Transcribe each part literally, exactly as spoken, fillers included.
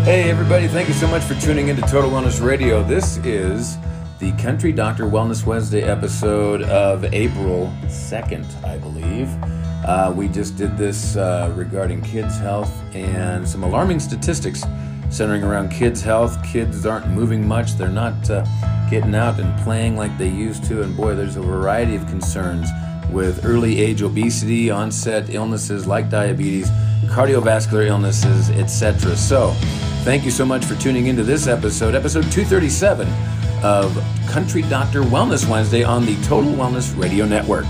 Hey everybody, thank you so much for tuning into Total Wellness Radio. This is the Country Doctor Wellness Wednesday episode of April second, I believe. Uh, we just did this uh, regarding kids' health and some alarming statistics centering around kids' health. Kids aren't moving much. They're not uh, getting out and playing like they used to. And boy, there's a variety of concerns with early age obesity, onset illnesses like diabetes, cardiovascular illnesses, et cetera. So, thank you so much for tuning into this episode, episode two thirty-seven of Country Doctor Wellness Wednesday on the Total Wellness Radio Network.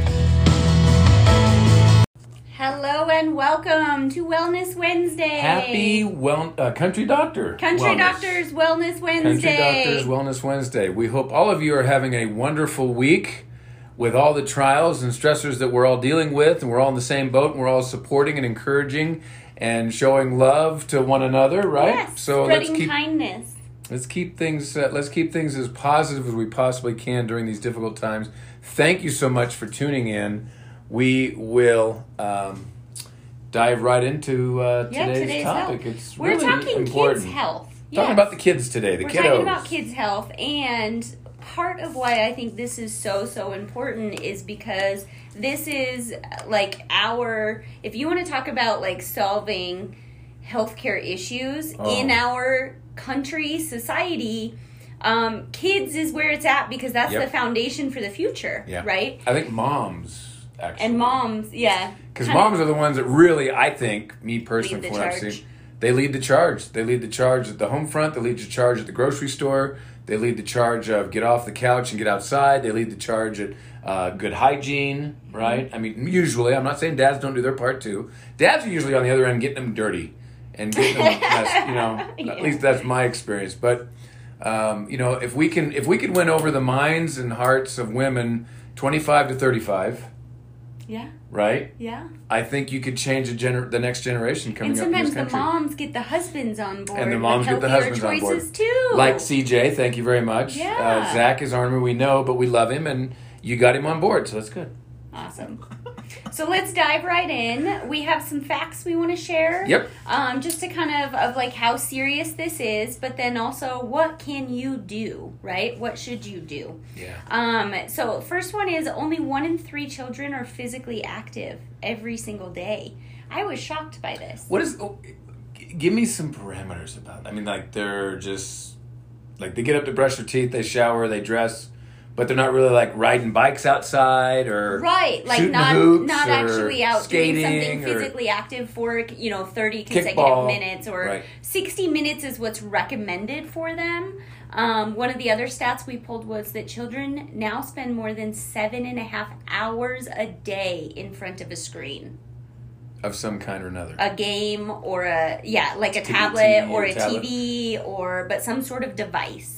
Hello and welcome to Wellness Wednesday. Happy well, uh, Country Doctor Country Wellness. Doctors Wellness Wednesday. Country Doctors Wellness Wednesday. We hope all of you are having a wonderful week with all the trials and stressors that we're all dealing with, and we're all in the same boat, and we're all supporting and encouraging and showing love to one another, right? Yes, so spreading let's keep, kindness. Let's keep things. Uh, let's keep things as positive as we possibly can during these difficult times. Thank you so much for tuning in. We will um, dive right into uh, yeah, today's, today's topic. Health. It's We're really talking important. kids' health. Talking Yes. about the kids today, the We're kiddos. talking about kids' health, and part of why I think this is so, so important is because this is like our, if you want to talk about like solving healthcare issues oh. in our country, society, um, kids is where it's at because that's yep. the foundation for the future, yeah. right? I think moms, actually. And moms, yeah. Because moms are the ones that really, I think, me personally, Lead the from what I've charge. seen, they lead the charge. They lead the charge at the home front. They lead the charge at the grocery store. They lead the charge of get off the couch and get outside. They lead the charge at uh, good hygiene, right? I mean, usually, I'm not saying dads don't do their part too. Dads are usually on the other end getting them dirty and getting them, that's, you know, Yeah. at least that's my experience. But, um, you know, if we can, if we can win over the minds and hearts of women twenty-five to thirty-five, Yeah. right? Yeah. I think you could change the, gener- the next generation coming And up in this sometimes country. the moms get the husbands on board. And the moms with get the healthier husbands on board. choices too. Like C J, thank you very much. Yeah. Uh, Zach is Army, we know, but we love him, and you got him on board, so that's good. Awesome. So let's dive right in. We have some facts we want to share. Yep. Um, just to kind of, of like how serious this is, but then also what can you do, right? What should you do? Yeah. Um, so first one is only one in three children are physically active every single day. I was shocked by this. What is... Oh, g- give me some parameters about it. I mean, like, they're just... Like, they get up to brush their teeth, they shower, they dress... But they're not really like riding bikes outside or right, like shooting not hoops not or actually out doing skating something or physically active for you know thirty consecutive kickball. minutes or Right. sixty minutes is what's recommended for them. Um, one of the other stats we pulled was that children now spend more than seven and a half hours a day in front of a screen. of some kind or another. A game or a yeah, like a T V tablet or or a tablet. T V or but some sort of device.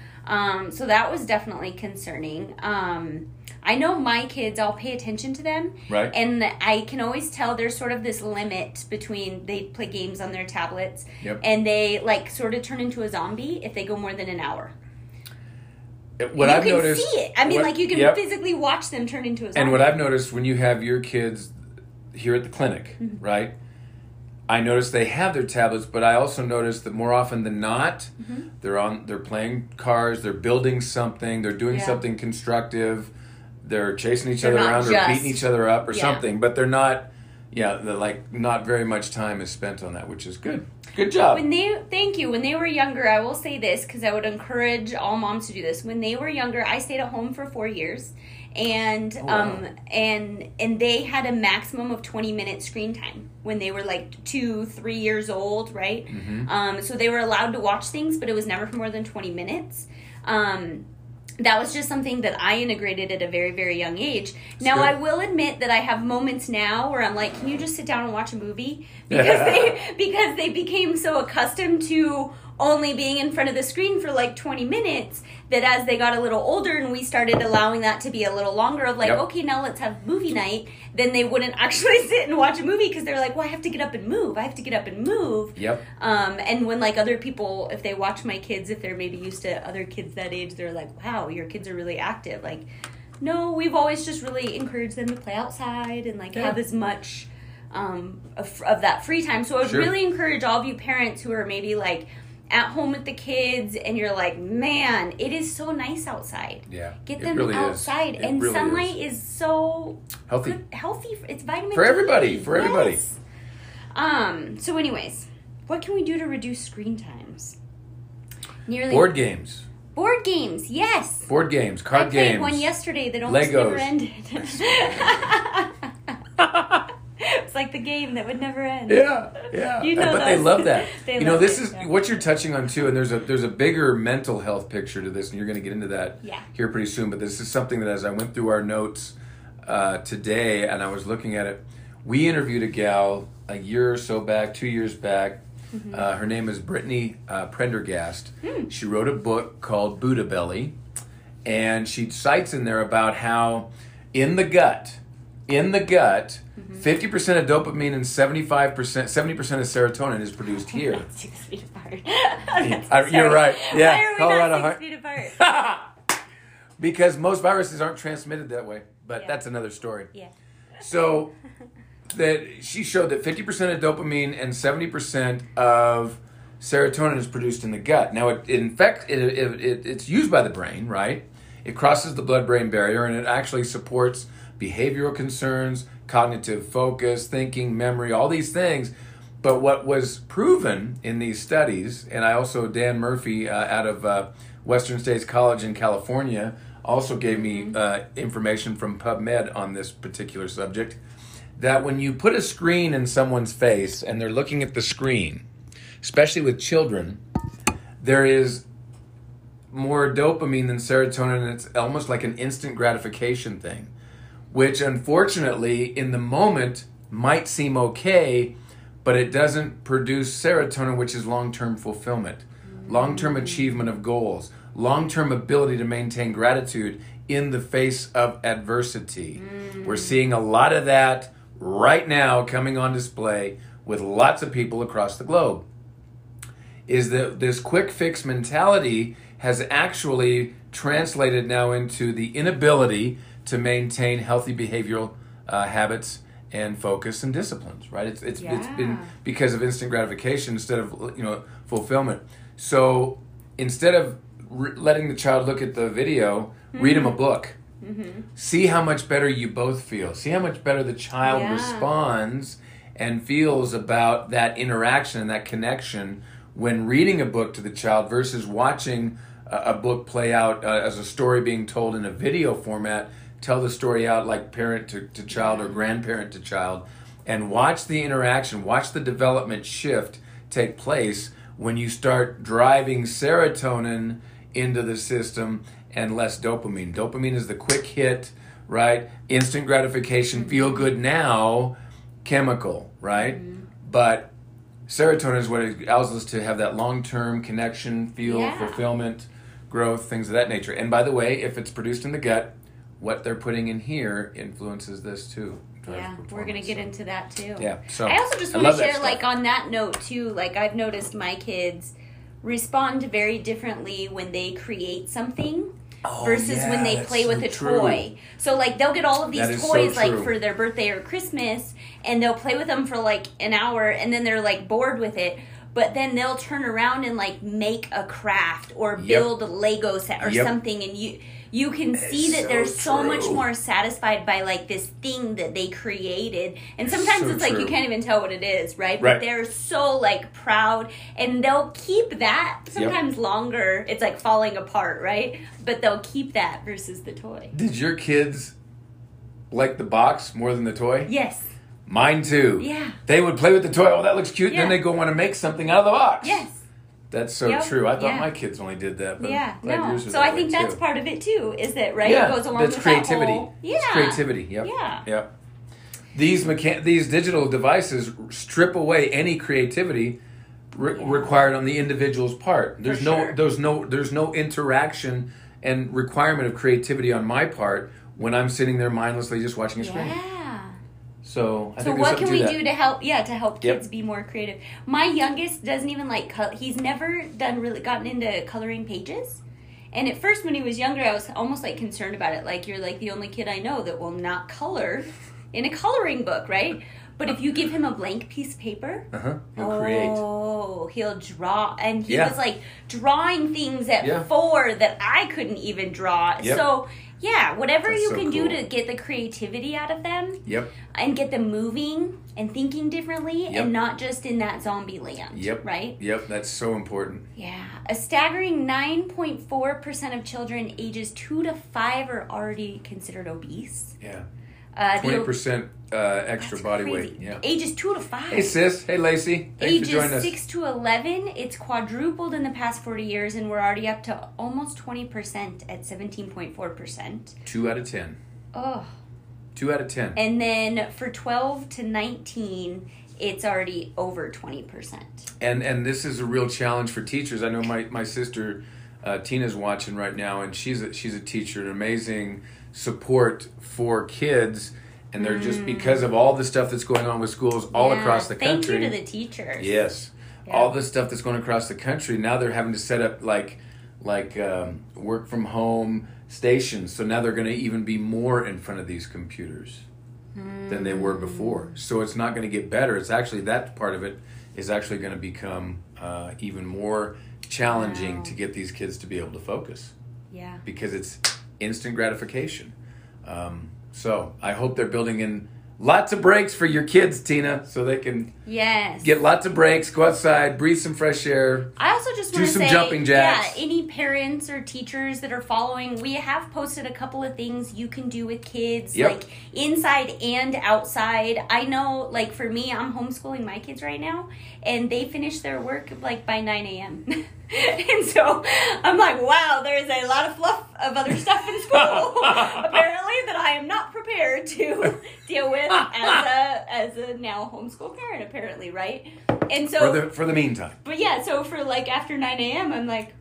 Um, so that was definitely concerning. Um, I know my kids, I'll pay attention to them. Right. And I can always tell there's sort of this limit between they play games on their tablets Yep. and they like sort of turn into a zombie if they go more than an hour. What you I've can noticed, see it. I mean, what- like you can yep. physically watch them turn into a zombie. And what I've noticed when you have your kids here at the clinic, Mm-hmm. right? I notice they have their tablets, but I also notice that more often than not, Mm-hmm. they're on. They're playing cars. They're building something. They're doing Yeah. something constructive. They're chasing each They're other not around or just- beating each other up or Yeah. something. But they're not. Yeah, they're like not very much time is spent on that, which is good. Good job. When they, thank you. When they were younger, I will say this because I would encourage all moms to do this. When they were younger, I stayed at home for four years, and Oh, wow. um and and they had a maximum of twenty minutes screen time when they were like two, three years old, right? Mhm. Um, so they were allowed to watch things, but it was never for more than twenty minutes. Um, that was just something that I integrated at a very, very young age. Now, good. I will admit that I have moments now where I'm like, can you just sit down and watch a movie? Because they because they became so accustomed to only being in front of the screen for like twenty minutes that as they got a little older and we started allowing that to be a little longer of like, Yep. okay, now let's have movie night, then they wouldn't actually sit and watch a movie because they're like, well, I have to get up and move. I have to get up and move. Yep. Um, and when like other people, if they watch my kids, if they're maybe used to other kids that age, they're like, wow, your kids are really active. Like, no, we've always just really encouraged them to play outside and like Yeah. have as much um, of, of that free time. So I would Sure. really encourage all of you parents who are maybe like at home with the kids and you're like, man, it is so nice outside. Yeah. Get it them really outside. Is. And really sunlight is. is. so Healthy. good, healthy. It's vitamin For D. everybody, for everybody. Yes. Um, so anyways, what can we do to reduce screen times? Nearly Board games. Board games, yes. Board games, card I played games. one yesterday that almost Legos. never ended. It's like the game that would never end. Yeah, yeah. You know but they those. love that. They you know, love this it, is yeah. what you're touching on too, and there's a there's a bigger mental health picture to this, and you're going to get into that Yeah. here pretty soon. But this is something that as I went through our notes uh, today, and I was looking at it, we interviewed a gal a year or so back, two years back. Mm-hmm. Uh, her name is Brittany uh, Prendergast. Hmm. She wrote a book called Buddha Belly, and she cites in there about how in the gut, in the gut, fifty percent of dopamine and seventy-five percent, seventy percent of serotonin is produced here. Six feet apart. Uh, you're right. Yeah, Why are we Colorado not Hi- six feet apart? Because most viruses aren't transmitted that way, but Yeah. that's another story. Yeah. So that she showed that fifty percent of dopamine and seventy percent of serotonin is produced in the gut. Now, it, it in fact, it, it, it, it's used by the brain, right? It crosses the blood-brain barrier, and it actually supports behavioral concerns, cognitive focus, thinking, memory, all these things. But what was proven in these studies, and I also, Dan Murphy uh, out of uh, Western States College in California also gave me uh, information from PubMed on this particular subject, that when you put a screen in someone's face and they're looking at the screen, especially with children, there is more dopamine than serotonin, and it's almost like an instant gratification thing, which unfortunately in the moment might seem okay, but it doesn't produce serotonin, which is long-term fulfillment, long-term achievement of goals, long-term ability to maintain gratitude in the face of adversity. Mm. We're seeing a lot of that right now coming on display with lots of people across the globe. Is that this quick fix mentality has actually translated now into the inability to maintain healthy behavioral uh, habits and focus and disciplines, right? It's it's Yeah. it's been because of instant gratification instead of, you know, fulfillment. So instead of re- letting the child look at the video, mm-hmm. read them a book. Mm-hmm. See how much better you both feel. See how much better the child Yeah. responds and feels about that interaction and that connection when reading a book to the child versus watching a, a book play out uh, as a story being told in a video format. Tell the story out like parent to, to child or grandparent to child, and watch the interaction, watch the development shift take place when you start driving serotonin into the system and less dopamine. Dopamine is the quick hit, right? Instant gratification, feel good now chemical, right? Mm-hmm. But serotonin is what allows us to have that long-term connection, feel, Yeah. fulfillment, growth, things of that nature. And by the way, if it's produced in the gut, what they're putting in here influences this too. Yeah, we're gonna get into that too. Yeah, so I also just I want to love that share, stuff. like on that note too. Like I've noticed my kids respond very differently when they create something Oh, versus yeah, when they that's play with so a true. toy. So like they'll get all of That these is so toys like true. for their birthday or Christmas, and they'll play with them for like an hour, and then they're like bored with it. But then they'll turn around and like make a craft or Yep. build a Lego set or Yep. something, and you you can see that so they're so much true. more satisfied by like this thing that they created. And sometimes So it's like you true. can't even tell what it is, right? Right. But they're so like proud, and they'll keep that sometimes longer. It's like falling apart, right? But they'll keep that versus the toy. Did your kids like the box more than the toy? Yes. Mine too. Yeah. They would play with the toy. Oh, that looks cute. Yeah. Then they go want to make something out of the box. Yes. That's so Yep. true. I thought Yeah. my kids only did that. But Yeah. I'm glad No. yours are So that I think way, that's too. part of it too. Is that right? Yeah, It goes along that's with creativity. that whole. Yeah. It's creativity. Yep. Yeah. Yep. These mechan- these digital devices strip away any creativity re- Yeah. required on the individual's part. There's For no sure. there's no there's no interaction and requirement of creativity on my part when I'm sitting there mindlessly just watching a screen. Yeah. So I So think there's what something can we to that. do to help? Yeah, to help Yep. kids be more creative. My youngest doesn't even like color. He's never done really gotten into coloring pages. And at first, when he was younger, I was almost like concerned about it. Like you're like the only kid I know that will not color in a coloring book, right? But if you give him a blank piece of paper, uh-huh. he'll oh, create. Oh, he'll draw. And he Yeah. was like drawing things at Yeah. four that I couldn't even draw. Yep. So, yeah, whatever That's you so can do cool. to get the creativity out of them Yep. and get them moving and thinking differently Yep. and not just in that zombie land. Yep. Right? Yep, that's so important. Yeah. A staggering nine point four percent of children ages two to five are already considered obese. Yeah. Uh, the- twenty percent uh, extra That's body crazy. weight. Yeah. Ages two to five. Hey, sis. Hey, Lacey. Thanks Ages for joining us. six to eleven, it's quadrupled in the past forty years, and we're already up to almost twenty percent at seventeen point four percent. Two out of ten. Oh. Two out of ten. And then for twelve to nineteen, it's already over twenty percent. And and this is a real challenge for teachers. I know my, my sister uh, Tina's watching right now, and she's a, she's a teacher, an amazing support for kids. And they're just, because of all the stuff that's going on with schools all Yeah, across the country. Thank you to the teachers. Yes. Yeah. All the stuff that's going across the country, now they're having to set up like like um, work from home stations. So now they're going to even be more in front of these computers mm. than they were before. So it's not going to get better. It's actually, that part of it is actually going to become uh, even more challenging wow. to get these kids to be able to focus. Yeah. Because it's instant gratification. Um, so I hope they're building in lots of breaks for your kids, Tina, so they can yes. get lots of breaks, go outside, breathe some fresh air. I also just do want to some say, jumping jacks. Yeah, any parents or teachers that are following, we have posted a couple of things you can do with kids, Yep. like inside and outside. I know, like for me, I'm homeschooling my kids right now, and they finish their work like by nine a.m. And so I'm like, wow, there's a lot of fluff of other stuff in school, apparently, that I am not prepared to deal with as a as a now homeschool parent, apparently, right? And so For the, for the meantime. but yeah, so for like after nine a.m., I'm like,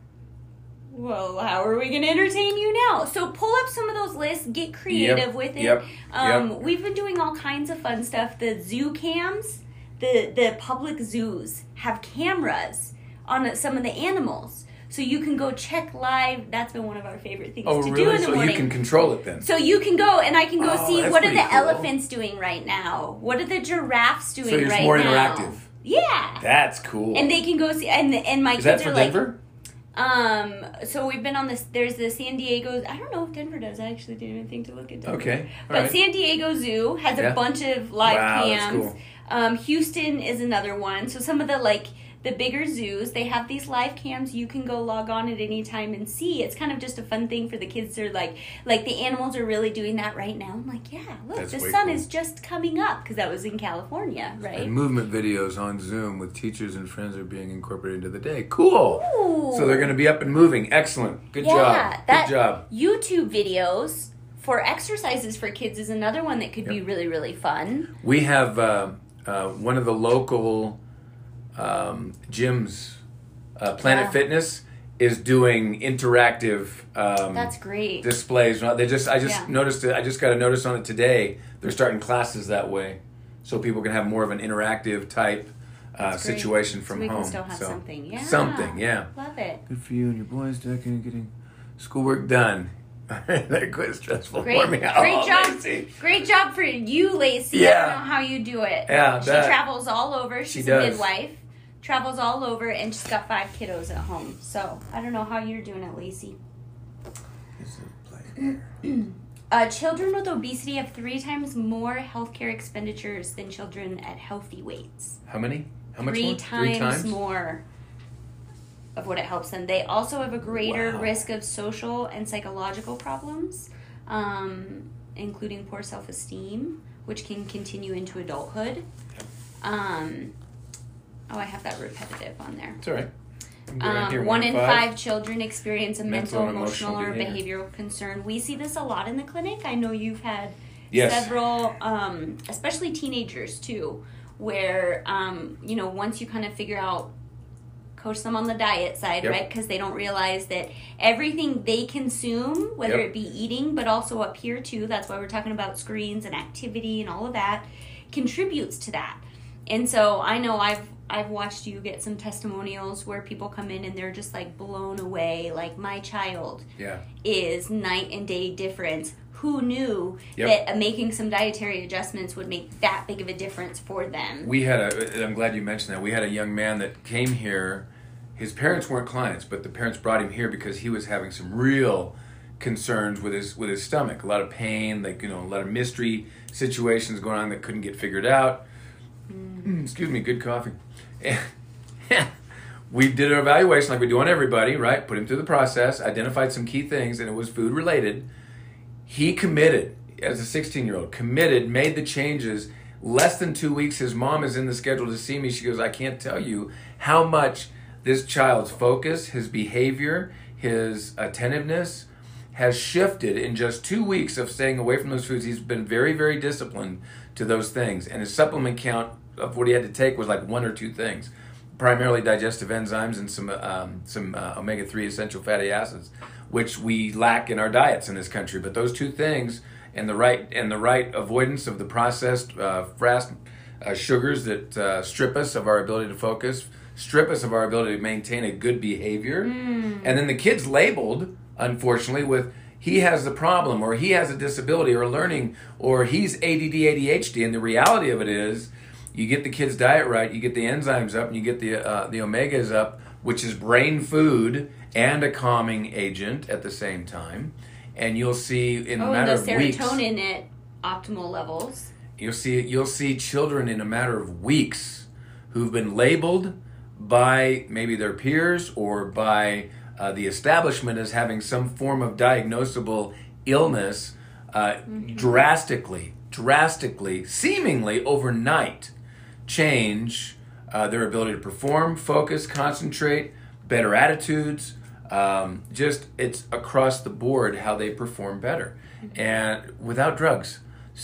well, how are we going to entertain you now? So pull up some of those lists, get creative Yep, with it. yep, Um, yep. We've been doing all kinds of fun stuff. The zoo cams, the, the public zoos have cameras on some of the animals. So you can go check live. That's been one of our favorite things Oh, to do really? in the So morning. you can control it then? So you can go, and I can go Oh, see that's what are pretty the cool. elephants doing right now? What are the giraffes doing So it's right more now? interactive. Yeah. That's cool. And they can go see, and and my Is kids that for are like, Denver? um. So we've been on this. There's the San Diego. I don't know if Denver does. I actually didn't even think to look at Denver. Okay. All But right. San Diego Zoo has Yeah. a bunch of live Wow, that's cams. cool. Um, Houston is another one. So some of the like the bigger zoos, they have these live cams. You can go log on at any time and see. It's kind of just a fun thing for the kids. They're like, like the animals are really doing that right now. I'm like, yeah, look, That's the way sun cool. is just coming up because that was in California, right? And movement videos on Zoom with teachers and friends are being incorporated into the day. Cool. Ooh. So they're going to be up and moving. Excellent. Good Yeah, job. that Good job. YouTube videos for exercises for kids is another one that could be really, really fun. We have uh, uh, one of the local um, gyms, uh, Planet Yeah. Fitness, is doing interactive um, That's great. displays. They just, I just Yeah. noticed it. I just got a notice on it today. They're starting classes that way, so people can have more of an interactive type uh, That's great. situation from so we home. can still have So, something. Yeah. Something, yeah. Love it. Good for you and your boys, Declan, getting schoolwork done. That quit stressful Great, for me. great Oh, job. Lacey. Great job for you, Lacey. I Yeah. don't know how you do it. Yeah, She that- travels all over. She's She a does. midwife. Travels all over, and she's got five kiddos at home. So I don't know how you're doing it, Lacey. Uh, children with obesity have three times more healthcare expenditures than children at healthy weights. How many? How much three more? times Three times more of what it helps them. They also have a greater Wow. risk of social and psychological problems, um, including poor self-esteem, which can continue into adulthood. Um, oh, I have that repetitive on there. It's all right. I'm good right here. Um, one in five. children experience a mental, Mental and emotional, emotional or behavior. behavioral concern. We see this a lot in the clinic. I know you've had Yes. several, um, especially teenagers too, where, um, you know, once you kind of figure out, coach them on the diet side, Yep. right? Because they don't realize that everything they consume, whether Yep. it be eating, but also up here too, that's why we're talking about screens and activity and all of that, contributes to that. And so I know I've I've watched you get some testimonials where people come in and they're just like blown away. Like, my child yeah. is night and day difference. Who knew yep. that uh, making some dietary adjustments would make that big of a difference for them? We had a, I'm glad you mentioned that. We had a young man that came here. His parents weren't clients, but the parents brought him here because he was having some real concerns with his with his stomach. A lot of pain, like, you know, a lot of mystery situations going on that couldn't get figured out. Mm. Excuse me, good coffee. We did an evaluation like we do on everybody, right? Put him through the process, identified some key things, and it was food related. He committed, as a sixteen-year-old, committed, made the changes. Less than two weeks, his mom is in the schedule to see me. She goes, I can't tell you how much this child's focus, his behavior, his attentiveness has shifted in just two weeks of staying away from those foods. He's been very, very disciplined to those things. And his supplement count of what he had to take was like one or two things, primarily digestive enzymes and some um, some uh, omega three essential fatty acids, which we lack in our diets in this country. But those two things and the right and the right avoidance of the processed uh, fast uh, sugars that uh, strip us of our ability to focus, strip us of our ability to maintain a good behavior. Mm. And then the kid's labeled, unfortunately, with he has the problem or he has a disability or learning or he's A D D, A D H D. And the reality of it is, you get the kid's diet right, you get the enzymes up, and you get the uh, the omegas up, which is brain food and a calming agent at the same time. And you'll see in a oh, matter and of the weeks, serotonin at optimal levels. You'll see you'll see children in a matter of weeks who've been labeled by maybe their peers or by uh, the establishment as having some form of diagnosable illness, uh, mm-hmm. drastically, drastically, seemingly overnight, change uh, their ability to perform, focus, concentrate, better attitudes. Um, just it's across the board how they perform better, mm-hmm. and without drugs.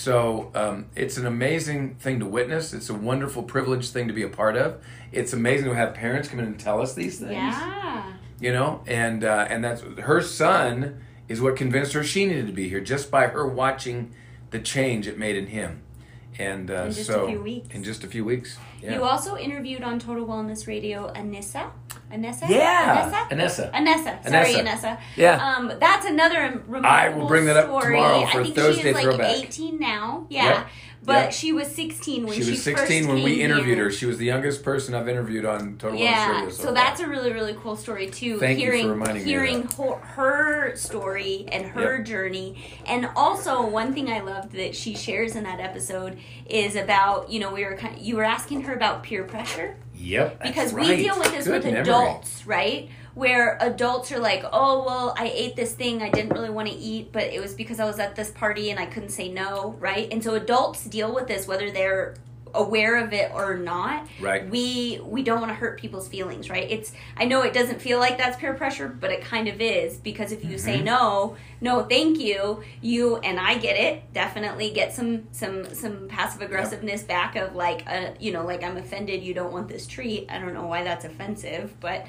So um, it's an amazing thing to witness. It's a wonderful, privileged thing to be a part of. It's amazing to have parents come in and tell us these things. Yeah. You know, and uh, and that's her son is what convinced her she needed to be here just by her watching the change it made in him. And uh, in just so a few weeks. in just a few weeks. Yeah. You also interviewed on Total Wellness Radio Anissa. Anissa? Yeah. Anissa? Anissa. Anissa. Sorry, Anissa. Anissa. Yeah. Um, that's another remarkable I will bring that up story. tomorrow for I think Thursday she is like throwback. eighteen now. Yeah. Yep. But yep. she was sixteen when she, she was sixteen first when we came interviewed here. her. She was the youngest person I've interviewed on Total Wellness Yeah, Radio. So, so that's a really, really cool story too. Thank hearing, you for reminding hearing me of that. Her, her story and her Yep. journey, and also one thing I loved that she shares in that episode is about, you know, we were kind of, you were asking her about peer pressure. Yep, that's Because right. we deal with this Good with memory. adults, right? Where adults are like, oh, well, I ate this thing I didn't really want to eat, but it was because I was at this party and I couldn't say no, right? And so adults deal with this whether they're aware of it or not. Right. We we don't want to hurt people's feelings, right? It's I know it doesn't feel like that's peer pressure, but it kind of is, because if you mm-hmm. say no, no, thank you, you and I get it, definitely get some some some passive aggressiveness yep. back of like a, you know, like I'm offended, you don't want this treat. I don't know why that's offensive, but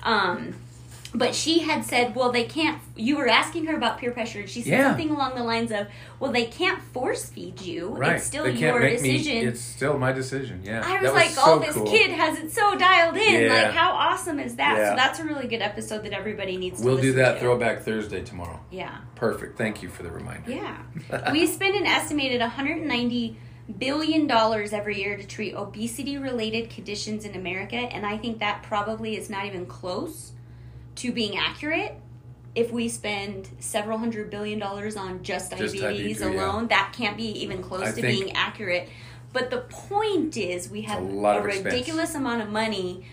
um But she had said, well, they can't, you were asking her about peer pressure, and she said yeah. something along the lines of, well, they can't force feed you. Right. It's still they can't your make decision. Me, it's still my decision, yeah. I was that like, was oh, so this cool. kid has it so dialed in. Yeah. Like, how awesome is that? Yeah. So that's a really good episode that everybody needs to We'll listen do that to. Throwback Thursday tomorrow. Yeah. Perfect. Thank you for the reminder. Yeah. We spend an estimated one hundred ninety billion dollars every year to treat obesity-related conditions in America, and I think that probably is not even close to being accurate. If we spend several hundred billion dollars on just diabetes just diabetes alone, yeah. that can't be even close I to think being accurate. But the point is, we have a, a ridiculous amount of money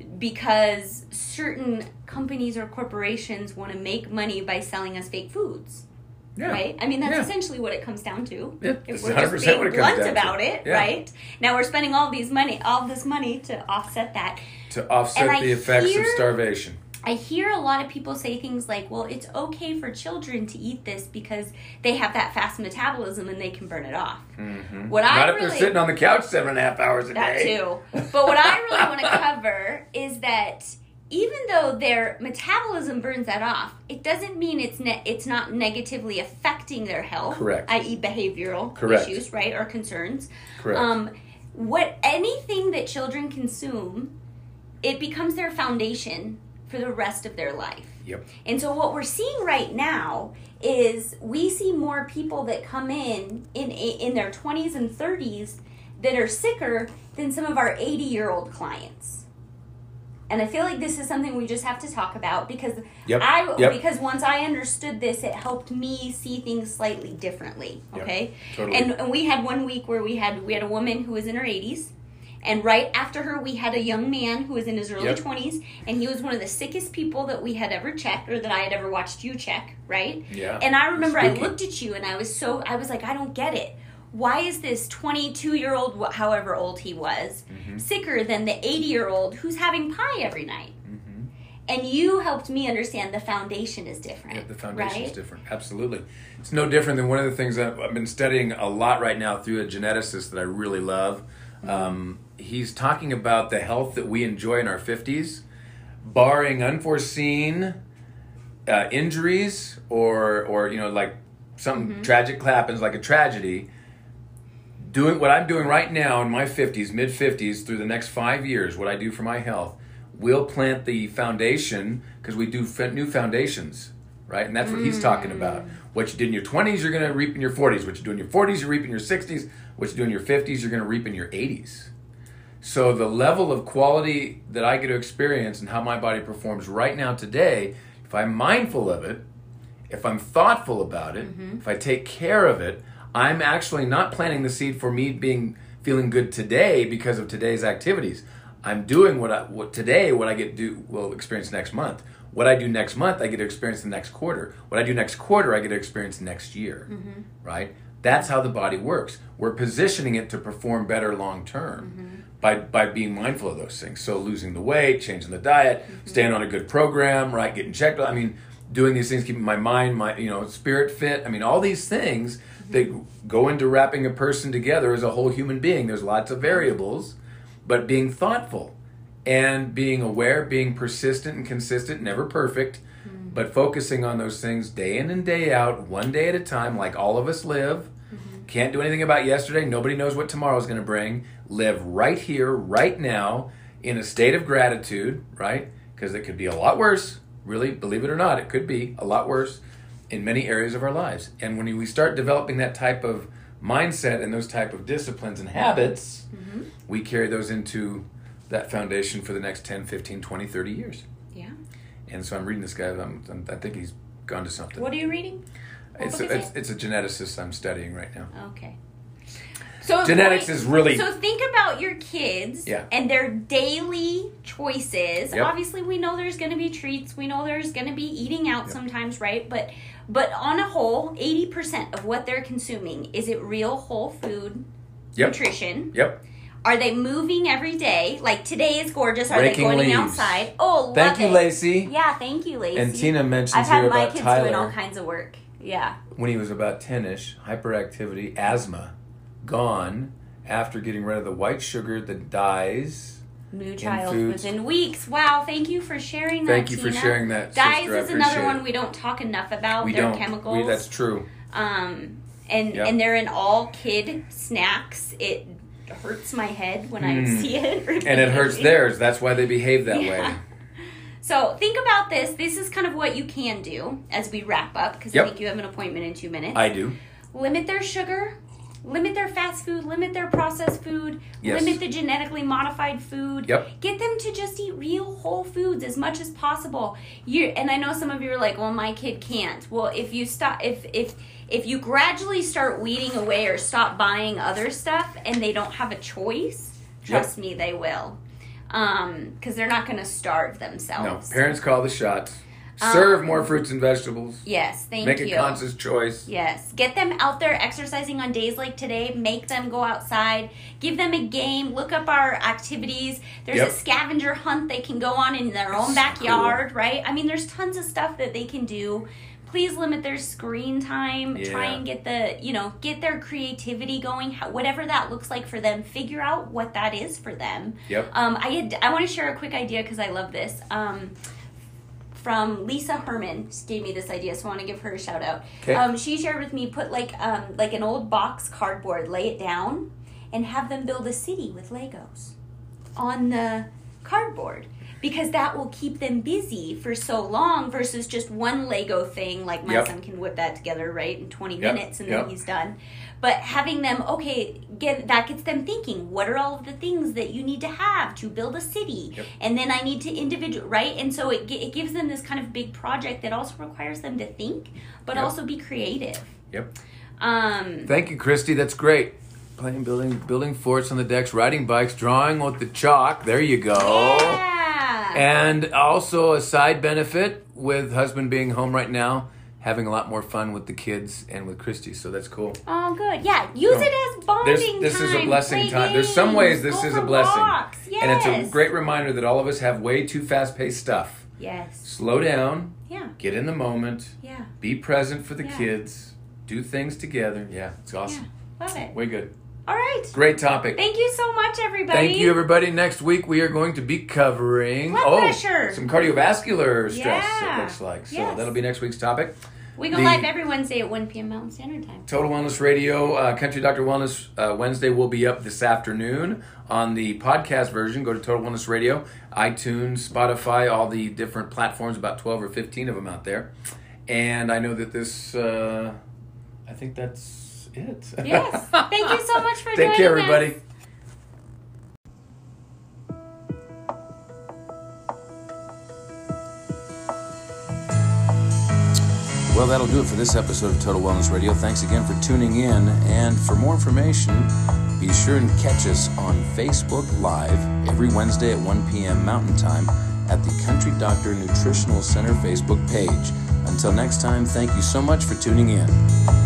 because certain companies or corporations want to make money by selling us fake foods. Yeah. Right? I mean, that's yeah. essentially what it comes down to. Yeah, if that's we're one hundred just percent being what it comes blunt down about to. it, Yeah. right? Now we're spending all these money, all this money to offset that. To offset And the I effects hear- of starvation. I hear a lot of people say things like, well, it's okay for children to eat this because they have that fast metabolism and they can burn it off. Mm-hmm. What Not I if really, they're sitting on the couch seven and a half hours a that day. too. But what I really want to cover is that even though their metabolism burns that off, it doesn't mean it's ne- it's not negatively affecting their health. Correct. that is behavioral Correct. issues, right, or concerns. Correct. Um, what anything that children consume, it becomes their foundation for the rest of their life. Yep. And so what we're seeing right now is we see more people that come in in in their twenties and thirties that are sicker than some of our eighty-year-old clients. And I feel like this is something we just have to talk about because yep. I yep. because once I understood this, it helped me see things slightly differently. Okay, yep. Totally. And, and we had one week where we had we had a woman who was in her eighties, and right after her we had a young man who was in his early yep. twenties, and he was one of the sickest people that we had ever checked or that I had ever watched you check. Right? Yeah. And I remember Spooky. I looked at you and I was so I was like, I don't get it. Why is this twenty-two-year-old, however old he was, mm-hmm. sicker than the eighty-year-old who's having pie every night? Mm-hmm. And you helped me understand the foundation is different. Yeah, the foundation right? is different. Absolutely. It's no different than one of the things that I've been studying a lot right now through a geneticist that I really love. Mm-hmm. Um, he's talking about the health that we enjoy in our fifties, barring unforeseen uh, injuries or, or, you know, like something mm-hmm. tragic happens, like a tragedy. Doing what I'm doing right now in my fifties, mid fifties, through the next five years, what I do for my health, will plant the foundation, because we do f- new foundations, right? And that's what mm. he's talking about. What you did in your twenties, you're going to reap in your forties. What you do in your forties, you reap in your sixties. What you do in your fifties, you're going to reap in your eighties. So the level of quality that I get to experience and how my body performs right now today, if I'm mindful of it, if I'm thoughtful about it, mm-hmm. if I take care of it, I'm actually not planting the seed for me being feeling good today because of today's activities. I'm doing what I what today what I get to do will experience next month. What I do next month, I get to experience the next quarter. What I do next quarter, I get to experience next year. Mm-hmm. Right? That's how the body works. We're positioning it to perform better long term mm-hmm. by by being mindful of those things. So losing the weight, changing the diet, mm-hmm. staying on a good program, right? Getting checked. I mean, doing these things, keeping my mind, my you know, spirit fit. I mean, all these things that go into wrapping a person together as a whole human being. There's lots of variables, but being thoughtful and being aware, being persistent and consistent, never perfect, mm-hmm. but focusing on those things day in and day out, one day at a time, like all of us live. Mm-hmm. Can't do anything about yesterday. Nobody knows what tomorrow's going to bring. Live right here, right now, in a state of gratitude, right? Because it could be a lot worse. Really, believe it or not, it could be a lot worse in many areas of our lives. And when we start developing that type of mindset and those type of disciplines and habits, mm-hmm. we carry those into that foundation for the next ten, fifteen, twenty, thirty years. Yeah. And so I'm reading this guy. I'm, I'm, I think he's gone to something. What are you reading? It's a, it's, it's a geneticist I'm studying right now. Okay. So genetics wait, is really... So think about your kids yeah. and their daily choices. Yep. Obviously, we know there's going to be treats. We know there's going to be eating out yep. sometimes, right? But but on a whole, eighty percent of what they're consuming, is it real whole food yep. nutrition? Yep. Are they moving every day? Like, today is gorgeous. Are Raking they going leaves. outside? Oh, love Thank you, it. Lacey. Yeah, thank you, Lacey. And Tina mentions I've had here my about kids Tyler. doing all kinds of work. Yeah. When he was about ten-ish, hyperactivity, asthma, gone after getting rid of the white sugar that dies. New child within weeks. Wow, thank you for sharing that, Thank you Tina. for sharing that, Dyes sister. is another one we don't talk enough about. We They're don't. chemicals. We, that's true. Um, and yep. and they're in all kid snacks. It hurts my head when mm. I see it. And it hurts theirs. That's why they behave that yeah. way. So think about this. This is kind of what you can do as we wrap up, because yep. I think you have an appointment in two minutes. I do. Limit their sugar. Limit their fast food, limit their processed food, yes. limit the genetically modified food. Yep. Get them to just eat real whole foods as much as possible. You and I know some of you are like, well, my kid can't. Well, if you stop, if if if you gradually start weeding away or stop buying other stuff, and they don't have a choice, trust yep. me, they will, um, because they're not going to starve themselves. No, parents call the shots. Serve um, more fruits and vegetables. Yes, thank Make you. Make a conscious choice. Yes. Get them out there exercising on days like today. Make them go outside. Give them a game. Look up our activities. There's yep. a scavenger hunt they can go on in their own That's backyard, cool. right? I mean, there's tons of stuff that they can do. Please limit their screen time. Yeah. Try and get the, you know, get their creativity going. Whatever that looks like for them. Figure out what that is for them. Yep. Um, I had, I want to share a quick idea because I love this. Um, From Lisa Herman, she gave me this idea, so I want to give her a shout out. Okay. Um, she shared with me, put like um, like an old box cardboard, lay it down, and have them build a city with Legos on the cardboard, because that will keep them busy for so long versus just one Lego thing. Like my Yep. son can whip that together, right, in twenty Yep. minutes and Yep. then he's done. But having them, okay, get that gets them thinking, what are all of the things that you need to have to build a city? Yep. And then I need to individual, right? And so it, gi- it gives them this kind of big project that also requires them to think, but Yep. also be creative. Yep. Um, Thank you, Christy. That's great. Playing, building, building forts on the decks, riding bikes, drawing with the chalk. There you go. yeah. And also a side benefit with husband being home right now, having a lot more fun with the kids and with Christy. So that's cool. Oh, good. Yeah, use So, it as bonding There's, this time. is a blessing Play time. There's some games, ways this go is for a blessing. walks. Yes. And it's a great reminder that all of us have way too fast-paced stuff. Yes. Slow down. Yeah. Get in the moment. Yeah. Be present for the Yeah. kids. Do things together. Yeah, it's awesome. Yeah. Love it. Way good. All right. Great topic. Thank you so much, everybody. Thank you, everybody. Next week, we are going to be covering Blood oh, pressure. some cardiovascular stress, Yeah. it looks like. So Yes. that'll be next week's topic. We go The- live every Wednesday at one p.m. Mountain Standard Time. Total Wellness Radio, uh, Country Doctor Wellness uh, Wednesday will be up this afternoon on the podcast version. Go to Total Wellness Radio, iTunes, Spotify, all the different platforms, about twelve or fifteen of them out there. And I know that this, uh, I think that's it. Yes. Thank you so much for Take joining care, us. everybody. Well, that'll do it for this episode of Total Wellness Radio. Thanks again for tuning in. And for more information, be sure and catch us on Facebook Live every Wednesday at one p.m. Mountain Time at the Country Doctor Nutritional Center Facebook page. Until next time, thank you so much for tuning in.